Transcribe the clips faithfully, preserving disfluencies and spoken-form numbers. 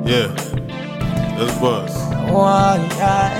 Yeah, that's Buzz. Oh, yeah,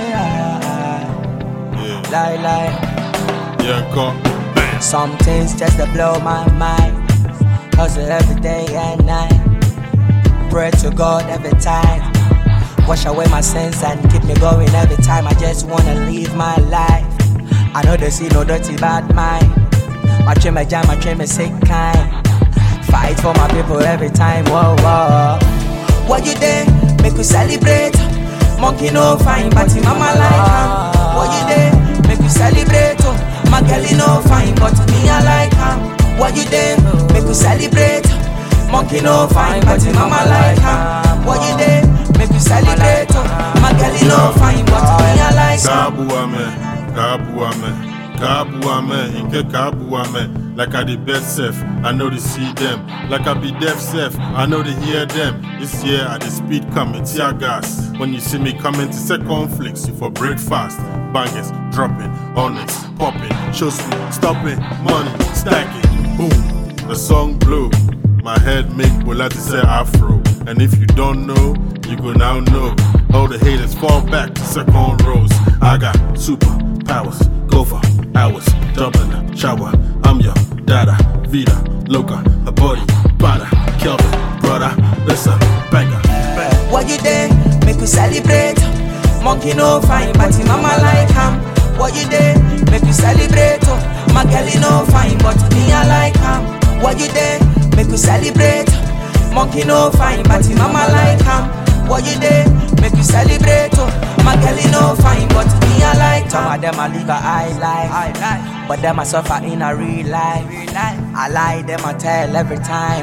yeah, Yeah, lie, lie. yeah, call. Bam. Some things just to blow my mind. Hustle every day and night. Pray to God every time. Wash away my sins and keep me going every time. I just wanna live my life. I know they see no dirty bad mind. My train, my jam, my train, my sick kind. Fight for my people every time. Whoa, whoa. What you there? Make we celebrate. Monkey no fine, but him mama like him. What you there? Make we celebrate. Oh, my girl no fine, but me I like him. What you there? Make we celebrate. Monkey no fine, but him mama like him. What you there? Make we celebrate. Oh, my girl no fine, but me I like him. Kabu ame, Kabu ame, Kabu ame, Inke Kabu ame. Like I the best self, I know they see them. Like I be deaf self, I know they hear them. This year I the speed coming, tear gas. When you see me coming to set conflicts, you for breakfast. Bangers, dropping, onyx, popping, show speed, stopping, money, stacking, boom. The song blew, my head make Bolati say afro. And if you don't know, you go now know. All the haters fall back to second rows. I got super powers, go for hours, dumping, shower. I'm your dada, vida, loca, a body, bada, Kelvin, brother, listen, banger, bang. What you there? Make we celebrate. Monkey no fine, but him mama like him. What you there? Make we celebrate. Oh, my girl no fine, but me I like him. What you there? Make we celebrate. Monkey no fine, but him mama like him. What you there? Make we celebrate. Oh, my girl no fine, but me I like him. Some of them I live a high life, but them I suffer in a real life. I lie, them I tell every time.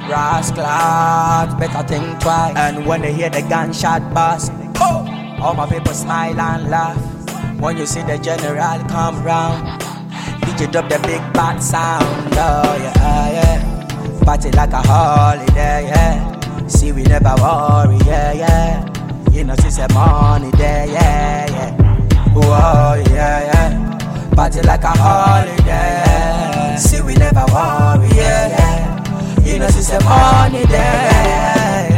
Rascals, better think twice. And when they hear the gunshot bust, all my people smile and laugh. When you see the general come round, D J drop the big band sound. Oh yeah, yeah. Party like a holiday, yeah. See we never worry, yeah, yeah. You know see some money there, yeah, yeah. Oh yeah, yeah. Party like a holiday. See we never worry, yeah, yeah. You know see some money there,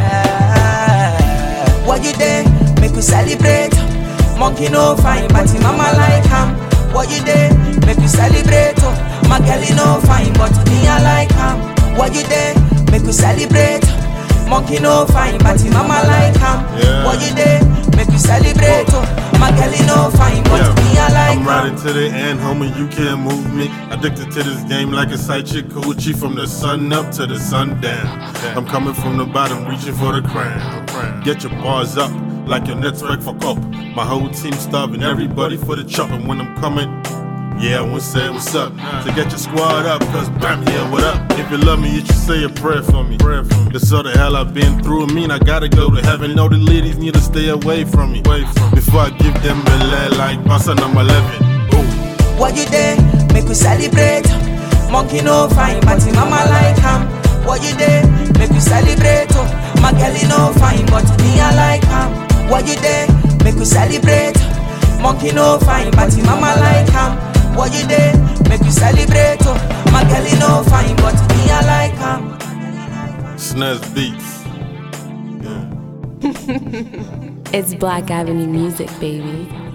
yeah. What you there? Make we celebrate. Monkey no fine, but him mama like him. What you there? Make we celebrate. Oh, my girl no fine, but me I like him. What you there? Make we celebrate. Monkey no fine, but him mama like him. Yeah. What you there? Make we celebrate. Oh, my girl no fine, but Yeah. me I like I'm him. riding to the end, homie, you can't move me. Addicted to this game like a side chick coochie. From the sun up to the sun down. I'm coming from the bottom, reaching for the crown. Get your bars up, like your network fuck up. My whole team starving, everybody for the chop. And when I'm coming, yeah, I won't say what's up. So get your squad up, cause bam, yeah, what up? If you love me, you should say a prayer for me. Prayer for me. This other hell I've been through, I mean I gotta go to heaven. Know the ladies need to stay away from me. Away from me. Before I give them a leg like Bassa number eleven. Ooh. What you there? Make we celebrate. Monkey no fine, but him mama like him. What you there? Make we celebrate. Oh, my girl no fine, but me I like him. What you there? Make we celebrate. Monkey no fine, but him mama like him. What you there? Make we celebrate. Oh, my girl no fine, but me I like him. Snaz Beats. Yeah. It's Black Avenue music, baby.